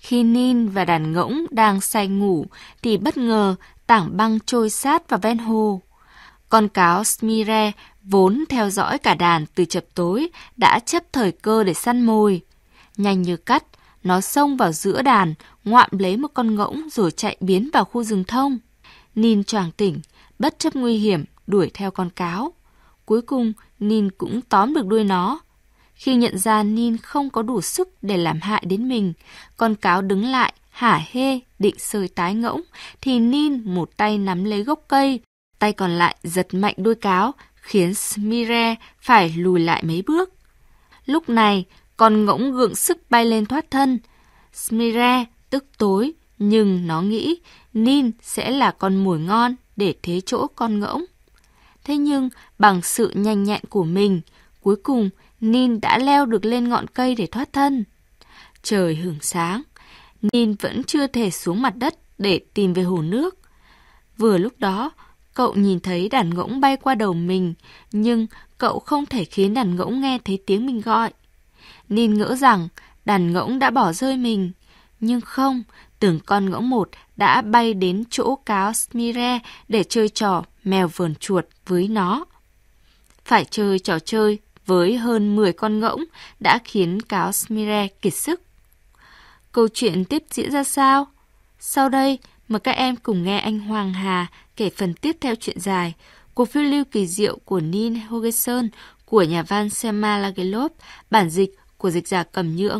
Khi Nin và đàn ngỗng đang say ngủ thì bất ngờ tảng băng trôi sát vào ven hồ. Con cáo Smire vốn theo dõi cả đàn từ chập tối đã chấp thời cơ để săn mồi. Nhanh như cắt, nó xông vào giữa đàn, ngoạm lấy một con ngỗng rồi chạy biến vào khu rừng thông. Nin choàng tỉnh, bất chấp nguy hiểm, đuổi theo con cáo. Cuối cùng, Nin cũng tóm được đuôi nó. Khi nhận ra Nin không có đủ sức để làm hại đến mình, con cáo đứng lại, hả hê, định sơi tái ngỗng, thì Nin một tay nắm lấy gốc cây, tay còn lại giật mạnh đuôi cáo, khiến Smire phải lùi lại mấy bước. Lúc này, con ngỗng gượng sức bay lên thoát thân. Smire tức tối, nhưng nó nghĩ Nin sẽ là con mồi ngon để thế chỗ con ngỗng. Thế nhưng, bằng sự nhanh nhẹn của mình, cuối cùng Nin đã leo được lên ngọn cây để thoát thân. Trời hửng sáng, Nin vẫn chưa thể xuống mặt đất để tìm về hồ nước. Vừa lúc đó, cậu nhìn thấy đàn ngỗng bay qua đầu mình, nhưng cậu không thể khiến đàn ngỗng nghe thấy tiếng mình gọi. Nin ngỡ rằng đàn ngỗng đã bỏ rơi mình, nhưng không, từng con ngỗng một đã bay đến chỗ cáo Smire để chơi trò mèo vờn chuột với nó. Phải chơi trò chơi với hơn 10 con ngỗng đã khiến cáo Smire kiệt sức. Câu chuyện tiếp diễn ra sao? Sau đây, mời các em cùng nghe anh Hoàng Hà kể phần tiếp theo truyện dài Cuộc phiêu lưu kỳ diệu của Nin Hogeson của nhà văn Selma Lagerlöf, bản dịch của dịch giả Cẩm Nhượng.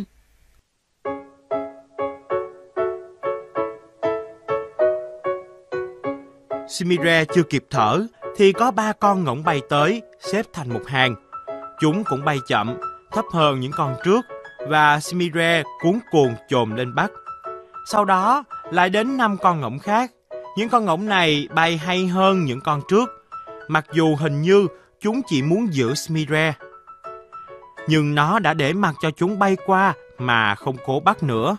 Smire chưa kịp thở thì có 3 con ngỗng bay tới, xếp thành một hàng. Chúng cũng bay chậm, thấp hơn những con trước, và Smire cuống cuồng chồm lên bắt. Sau đó lại đến 5 con ngỗng khác. Những con ngỗng này bay hay hơn những con trước, mặc dù hình như chúng chỉ muốn giữ Smire. Nhưng nó đã để mặc cho chúng bay qua mà không cố bắt nữa.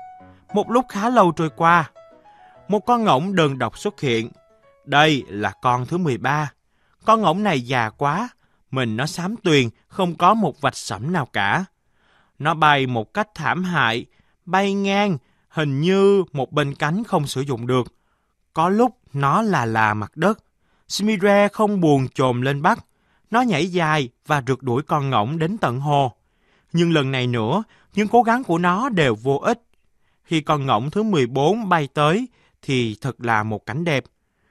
Một lúc khá lâu trôi qua, một con ngỗng đơn độc xuất hiện. Đây là con thứ 13. Con ngỗng này già quá, mình nó xám tuyền, không có một vạch sẫm nào cả. Nó bay một cách thảm hại, bay ngang, hình như một bên cánh không sử dụng được. Có lúc nó là mặt đất. Smire không buồn chồm lên bắt. Nó nhảy dài và rượt đuổi con ngỗng đến tận hồ. Nhưng lần này nữa, những cố gắng của nó đều vô ích. Khi con ngỗng thứ 14 bay tới, thì thật là một cảnh đẹp.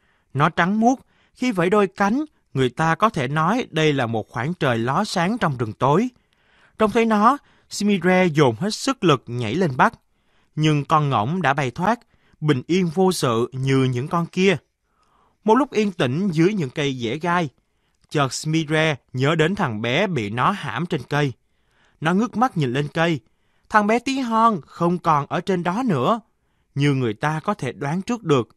Nó trắng muốt, khi vẫy đôi cánh, người ta có thể nói đây là một khoảng trời ló sáng trong rừng tối. Trông thấy nó, Smire dồn hết sức lực nhảy lên bắt. Nhưng con ngỗng đã bay thoát, bình yên vô sự như những con kia. Một lúc yên tĩnh dưới những cây dẻ gai, chợt Smire nhớ đến thằng bé bị nó hãm trên cây. Nó ngước mắt nhìn lên cây. Thằng bé tí hon không còn ở trên đó nữa, như người ta có thể đoán trước được.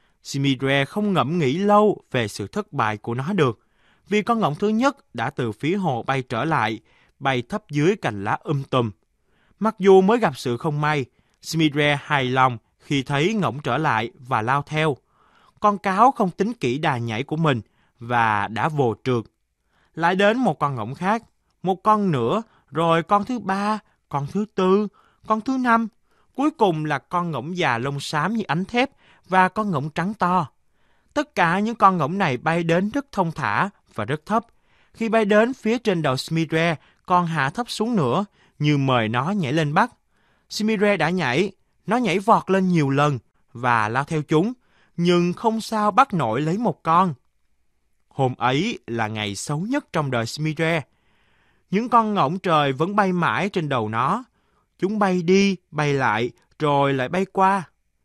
Smire không ngẫm nghĩ lâu về sự thất bại của nó được, vì con ngỗng thứ nhất đã từ phía hồ bay trở lại, bay thấp dưới cành lá tùm. Mặc dù mới gặp sự không may, Smire hài lòng khi thấy ngỗng trở lại và lao theo. Con cáo không tính kỹ đà nhảy của mình và đã vồ trượt. Lại đến một con ngỗng khác, một con nữa, rồi con thứ 3, con thứ 4, con thứ 5. Cuối cùng là con ngỗng già lông xám như ánh thép và con ngỗng trắng to. Tất cả những con ngỗng này bay đến rất thông thả và rất thấp. Khi bay đến phía trên đầu Smire, còn hạ thấp xuống nữa, như mời nó nhảy lên bắt. Smire đã nhảy, nó nhảy vọt lên nhiều lần và lao theo chúng, nhưng không sao bắt nổi lấy một con. Hôm ấy là ngày xấu nhất trong đời Smire. Những con ngỗng trời vẫn bay mãi trên đầu nó. Chúng bay đi, bay lại, rồi lại bay qua.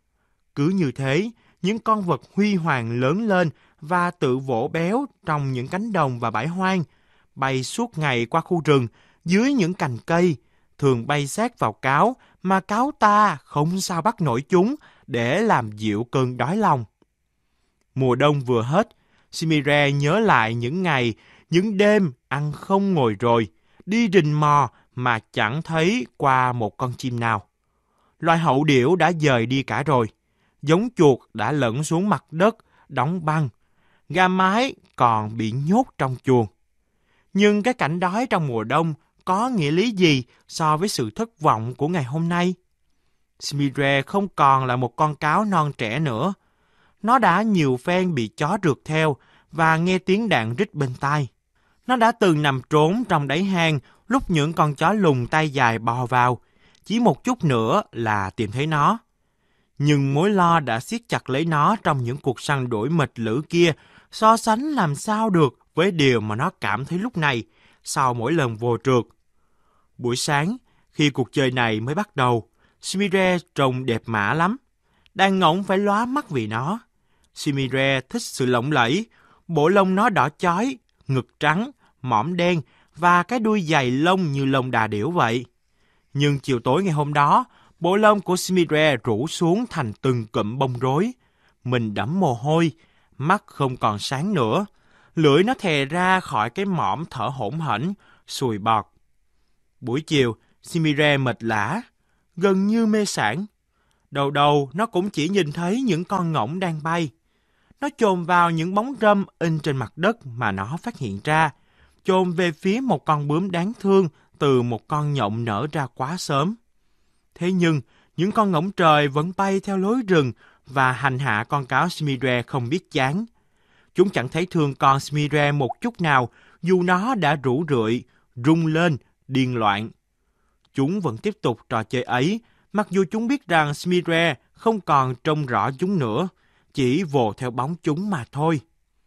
Cứ như thế, những con vật huy hoàng lớn lên và tự vỗ béo trong những cánh đồng và bãi hoang, bay suốt ngày qua khu rừng, dưới những cành cây, thường bay sát vào cáo mà cáo ta không sao bắt nổi chúng để làm dịu cơn đói lòng. Mùa đông vừa hết, Smire nhớ lại những ngày, những đêm ăn không ngồi rồi, đi rình mò mà chẳng thấy qua một con chim nào. Loài hậu điểu đã dời đi cả rồi, giống chuột đã lẫn xuống mặt đất, đóng băng, gà mái còn bị nhốt trong chuồng. Nhưng cái cảnh đói trong mùa đông có nghĩa lý gì so với sự thất vọng của ngày hôm nay? Smire không còn là một con cáo non trẻ nữa. Nó đã nhiều phen bị chó rượt theo và nghe tiếng đạn rít bên tai. Nó đã từng nằm trốn trong đáy hang lúc những con chó lùn tay dài bò vào. Chỉ một chút nữa là tìm thấy nó. Nhưng mối lo đã siết chặt lấy nó trong những cuộc săn đuổi mệt lử kia, so sánh làm sao được với điều mà nó cảm thấy lúc này sau mỗi lần vô trượt. Buổi sáng, khi cuộc chơi này mới bắt đầu, Smire trông đẹp mã lắm. Đàn ngỗng phải lóa mắt vì nó. Smire thích sự lộng lẫy, bộ lông nó đỏ chói, ngực trắng, mõm đen và cái đuôi dày lông như lông đà điểu vậy. Nhưng chiều tối ngày hôm đó, bộ lông của Smire rủ xuống thành từng cụm bông rối. Mình đẫm mồ hôi, mắt không còn sáng nữa. Lưỡi nó thè ra khỏi cái mõm thở hổn hển, sùi bọt. Buổi chiều, Smire mệt lả, gần như mê sảng. Đầu đầu nó cũng chỉ nhìn thấy những con ngỗng đang bay. Nó chồm vào những bóng râm in trên mặt đất mà nó phát hiện ra, chồm về phía một con bướm đáng thương từ một con nhộng nở ra quá sớm. Thế nhưng, những con ngỗng trời vẫn bay theo lối rừng và hành hạ con cáo Smire không biết chán. Chúng chẳng thấy thương con Smire một chút nào, dù nó đã rũ rượi, rung lên, điên loạn. Chúng vẫn tiếp tục trò chơi ấy, mặc dù chúng biết rằng Smire không còn trông rõ chúng nữa, chỉ vồ theo bóng chúng mà thôi.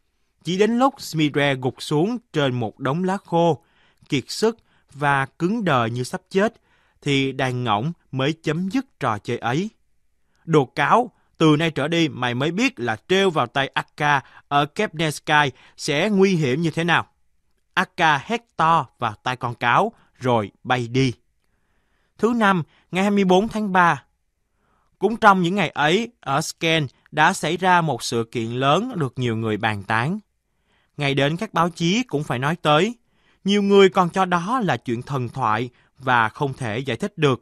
Chỉ đến lúc Smire gục xuống trên một đống lá khô, kiệt sức và cứng đờ như sắp chết, thì đàn ngỗng mới chấm dứt trò chơi ấy. Đồ cáo, từ nay trở đi mày mới biết là treo vào tay Akka ở Kebnekaise sẽ nguy hiểm như thế nào. Akka hét to vào tai con cáo, rồi bay đi. Thứ năm, ngày 24 tháng 3. Cũng trong những ngày ấy, ở Skien đã xảy ra một sự kiện lớn được nhiều người bàn tán. Ngày đến các báo chí cũng phải nói tới. Nhiều người còn cho đó là chuyện thần thoại và không thể giải thích được.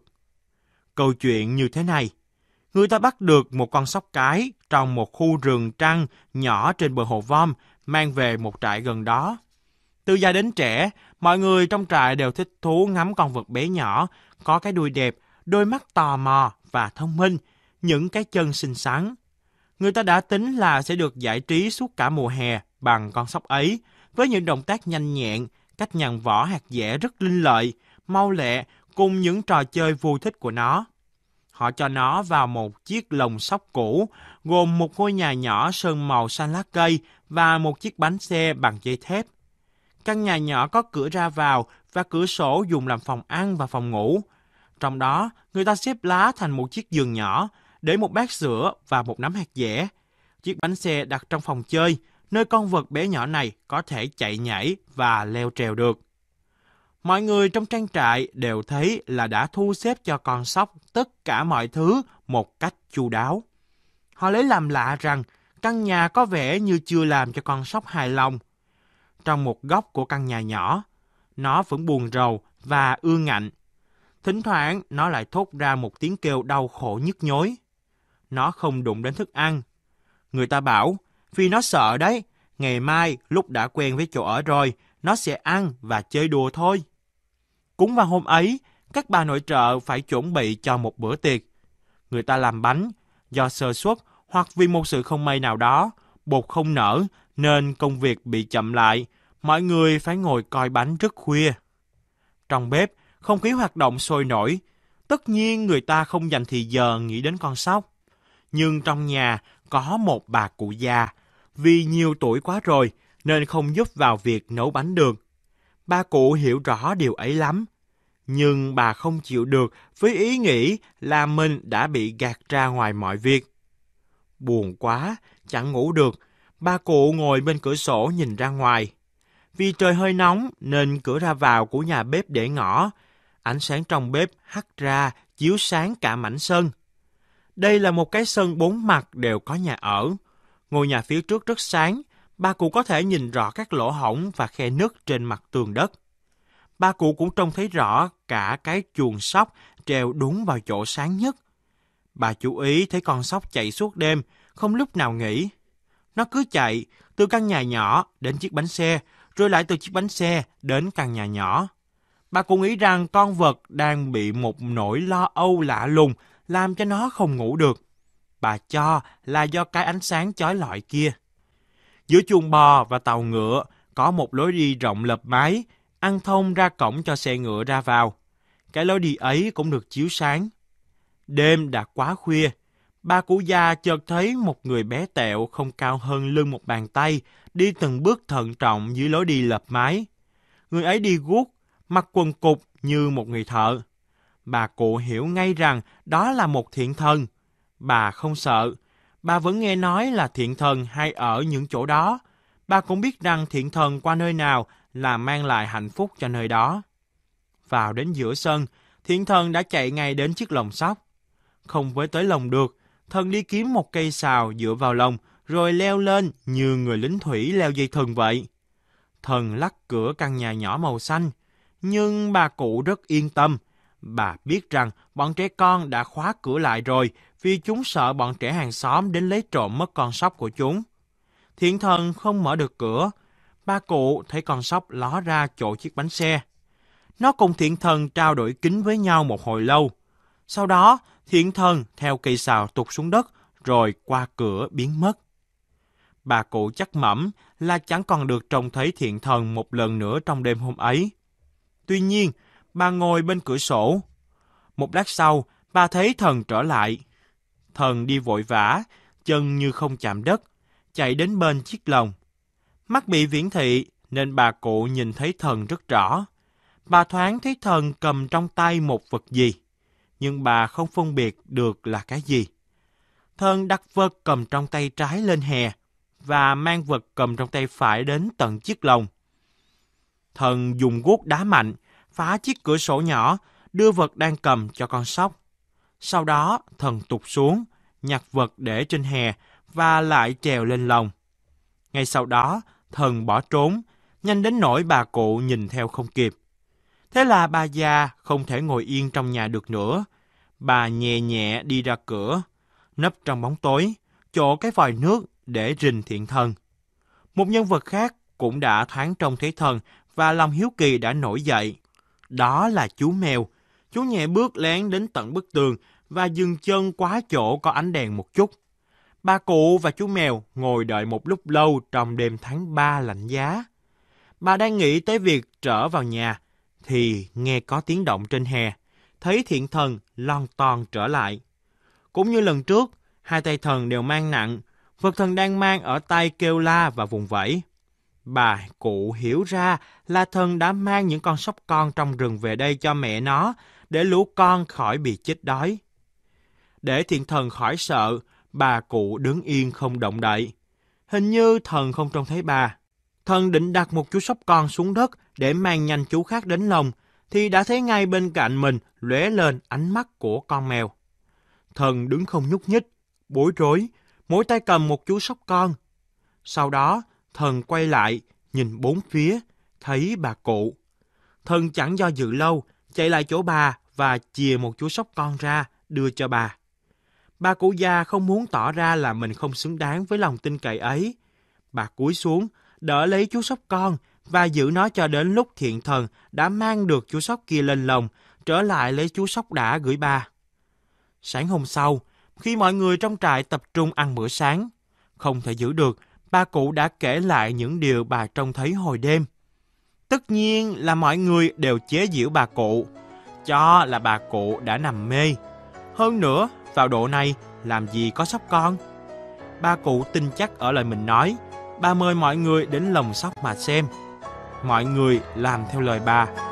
Câu chuyện như thế này. Người ta bắt được một con sóc cái trong một khu rừng trăng nhỏ trên bờ hồ Vom, mang về một trại gần đó. Từ già đến trẻ, mọi người trong trại đều thích thú ngắm con vật bé nhỏ, có cái đuôi đẹp, đôi mắt tò mò và thông minh, những cái chân xinh xắn. Người ta đã tính là sẽ được giải trí suốt cả mùa hè bằng con sóc ấy, với những động tác nhanh nhẹn, cách nhằn vỏ hạt dẻ rất linh lợi, mau lẹ cùng những trò chơi vui thích của nó. Họ cho nó vào một chiếc lồng sóc cũ, gồm một ngôi nhà nhỏ sơn màu xanh lá cây và một chiếc bánh xe bằng dây thép. Căn nhà nhỏ có cửa ra vào và cửa sổ dùng làm phòng ăn và phòng ngủ. Trong đó, người ta xếp lá thành một chiếc giường nhỏ, để một bát sữa và một nắm hạt dẻ. Chiếc bánh xe đặt trong phòng chơi, nơi con vật bé nhỏ này có thể chạy nhảy và leo trèo được. Mọi người trong trang trại đều thấy là đã thu xếp cho con sóc tất cả mọi thứ một cách chu đáo. Họ lấy làm lạ rằng căn nhà có vẻ như chưa làm cho con sóc hài lòng. Trong một góc của căn nhà nhỏ, nó vẫn buồn rầu và ương ngạnh. Thỉnh thoảng nó lại thốt ra một tiếng kêu đau khổ nhức nhối. Nó không đụng đến thức ăn. Người ta bảo, vì nó sợ đấy, ngày mai lúc đã quen với chỗ ở rồi, nó sẽ ăn và chơi đùa thôi. Cũng vào hôm ấy, các bà nội trợ phải chuẩn bị cho một bữa tiệc. Người ta làm bánh, do sơ suất hoặc vì một sự không may nào đó, bột không nở nên công việc bị chậm lại. Mọi người phải ngồi coi bánh rất khuya. Trong bếp, không khí hoạt động sôi nổi. Tất nhiên người ta không dành thì giờ nghĩ đến con sóc. Nhưng trong nhà có một bà cụ già. Vì nhiều tuổi quá rồi nên không giúp vào việc nấu bánh được. Bà cụ hiểu rõ điều ấy lắm. Nhưng bà không chịu được với ý nghĩ là mình đã bị gạt ra ngoài mọi việc. Buồn quá, chẳng ngủ được. Bà cụ ngồi bên cửa sổ nhìn ra ngoài. Vì trời hơi nóng nên cửa ra vào của nhà bếp để ngỏ. Ánh sáng trong bếp hắt ra chiếu sáng cả mảnh sân. Đây là một cái sân 4 mặt đều có nhà ở. Ngôi nhà phía trước rất sáng. Bà cụ có thể nhìn rõ các lỗ hổng và khe nứt trên mặt tường đất. Bà cụ cũng trông thấy rõ cả cái chuồng sóc treo đúng vào chỗ sáng nhất. Bà chú ý thấy con sóc chạy suốt đêm, không lúc nào nghỉ. Nó cứ chạy từ căn nhà nhỏ đến chiếc bánh xe, rồi lại từ chiếc bánh xe đến căn nhà nhỏ. Bà cũng nghĩ rằng con vật đang bị một nỗi lo âu lạ lùng làm cho nó không ngủ được. Bà cho là do cái ánh sáng chói lọi kia. Giữa chuồng bò và tàu ngựa có một lối đi rộng lợp mái, ăn thông ra cổng cho xe ngựa ra vào. Cái lối đi ấy cũng được chiếu sáng. Đêm đã quá khuya, bà cụ già chợt thấy một người bé tẹo không cao hơn lưng một bàn tay đi từng bước thận trọng dưới lối đi lợp mái. Người ấy đi guốc, mặc quần cụt như một người thợ. Bà cụ hiểu ngay rằng đó là một thiện thần. Bà không sợ. Bà vẫn nghe nói là thiện thần hay ở những chỗ đó. Bà cũng biết rằng thiện thần qua nơi nào là mang lại hạnh phúc cho nơi đó. Vào đến giữa sân, thiện thần đã chạy ngay đến chiếc lồng sóc. Không với tới lồng được, thần đi kiếm một cây sào dựa vào lồng, rồi leo lên như người lính thủy leo dây thừng vậy. Thần lắc cửa căn nhà nhỏ màu xanh, nhưng bà cụ rất yên tâm. Bà biết rằng bọn trẻ con đã khóa cửa lại rồi vì chúng sợ bọn trẻ hàng xóm đến lấy trộm mất con sóc của chúng. Thiện thần không mở được cửa. Bà cụ thấy con sóc ló ra chỗ chiếc bánh xe. Nó cùng thiện thần trao đổi kính với nhau một hồi lâu. Sau đó, thiện thần theo cây sào tụt xuống đất rồi qua cửa biến mất. Bà cụ chắc mẩm là chẳng còn được trông thấy thiện thần một lần nữa trong đêm hôm ấy. Tuy nhiên, bà ngồi bên cửa sổ. Một lát sau, bà thấy thần trở lại. Thần đi vội vã, chân như không chạm đất, chạy đến bên chiếc lồng. Mắt bị viễn thị nên bà cụ nhìn thấy thần rất rõ. Bà thoáng thấy thần cầm trong tay một vật gì, nhưng bà không phân biệt được là cái gì. Thần đặt vật cầm trong tay trái lên hè và mang vật cầm trong tay phải đến tận chiếc lồng. Thần dùng guốc đá mạnh, phá chiếc cửa sổ nhỏ, đưa vật đang cầm cho con sóc. Sau đó, thần tụt xuống, nhặt vật để trên hè và lại trèo lên lồng. Ngay sau đó, thần bỏ trốn, nhanh đến nỗi bà cụ nhìn theo không kịp. Thế là bà già không thể ngồi yên trong nhà được nữa. Bà nhẹ nhẹ đi ra cửa, nấp trong bóng tối, chỗ cái vòi nước để rình thiện thần. Một nhân vật khác cũng đã thoáng trông thấy thần và lòng hiếu kỳ đã nổi dậy. Đó là chú mèo. Chú nhẹ bước lén đến tận bức tường và dừng chân quá chỗ có ánh đèn một chút. Bà cụ và chú mèo ngồi đợi một lúc lâu trong đêm tháng 3 lạnh giá. Bà đang nghĩ tới việc trở vào nhà, thì nghe có tiếng động trên hè, thấy thiện thần lon ton trở lại. Cũng như lần trước, hai tay thần đều mang nặng, vật thần đang mang ở tay kêu la và vùng vẫy. Bà cụ hiểu ra là thần đã mang những con sóc con trong rừng về đây cho mẹ nó, để lũ con khỏi bị chết đói. Để thiện thần khỏi sợ, bà cụ đứng yên không động đậy. Hình như thần không trông thấy bà. Thần định đặt một chú sóc con xuống đất để mang nhanh chú khác đến lồng, thì đã thấy ngay bên cạnh mình lóe lên ánh mắt của con mèo. Thần đứng không nhúc nhích, bối rối, mỗi tay cầm một chú sóc con. Sau đó, thần quay lại, nhìn bốn phía, thấy bà cụ. Thần chẳng do dự lâu, chạy lại chỗ bà và chìa một chú sóc con ra, đưa cho bà. Bà cụ già không muốn tỏ ra là mình không xứng đáng với lòng tin cậy ấy. Bà cúi xuống, đỡ lấy chú sóc con và giữ nó cho đến lúc thiện thần đã mang được chú sóc kia lên lồng, trở lại lấy chú sóc đã gửi bà. Sáng hôm sau, khi mọi người trong trại tập trung ăn bữa sáng, không thể giữ được, bà cụ đã kể lại những điều bà trông thấy hồi đêm. Tất nhiên là mọi người đều chế giễu bà cụ, cho là bà cụ đã nằm mê. Hơn nữa, vào độ này, làm gì có sóc con. Bà cụ tin chắc ở lời mình nói. Bà mời mọi người đến lồng sóc mà xem. Mọi người làm theo lời bà.